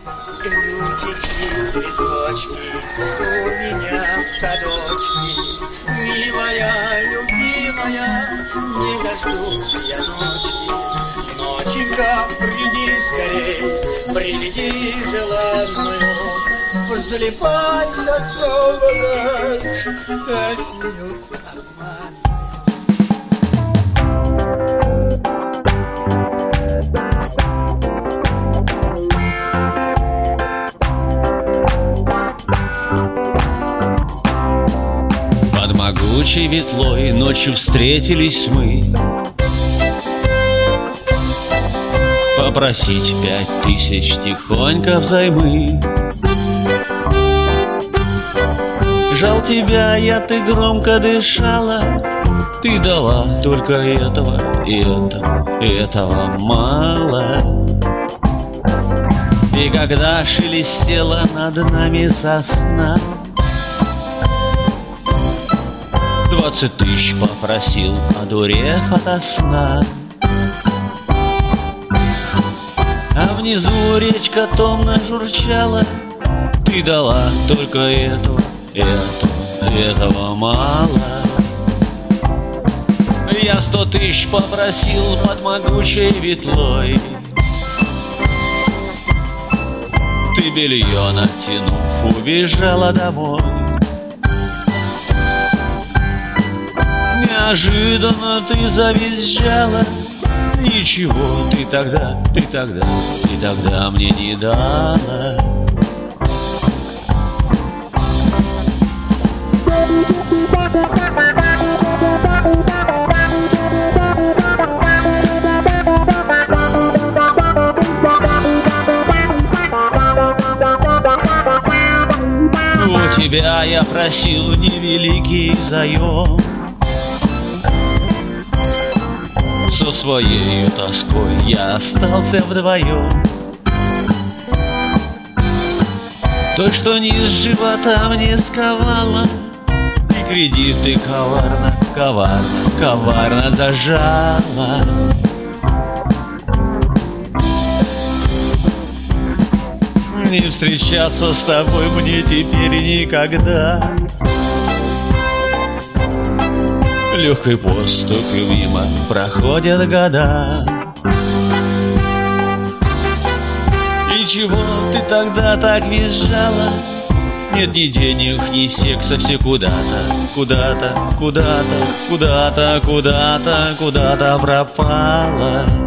Лютики, цветочки у меня в садочке. Милая, любимая, не дождусь я ночи. Ноченька, приди скорей, приведи желанную. Позалипайся, солнышко, песню обманную. Под могучей ветлой ночью встретились мы, попросить 5000 тихонько взаймы. Жал тебя я, ты громко дышала, ты дала только этого, этого мало. И когда шелестела над нами сосна, 20 000 попросил, одурев ото сна. А внизу речка томно журчала, ты дала только этого мало. Я 100 000 попросил под могучей ветлой, ты белье натянув убежала домой. Неожиданно ты завизжала, ничего ты тогда мне не дала. У тебя я просил невеликий заем, со своей тоской я остался вдвоем. То, что низ живота мне сковало, и кредиты коварно зажала. Не встречаться с тобой мне теперь никогда. Легкой поступью мимо проходят года. И чего ты тогда так визжала? Нет ни денег, ни секса, все куда-то пропала.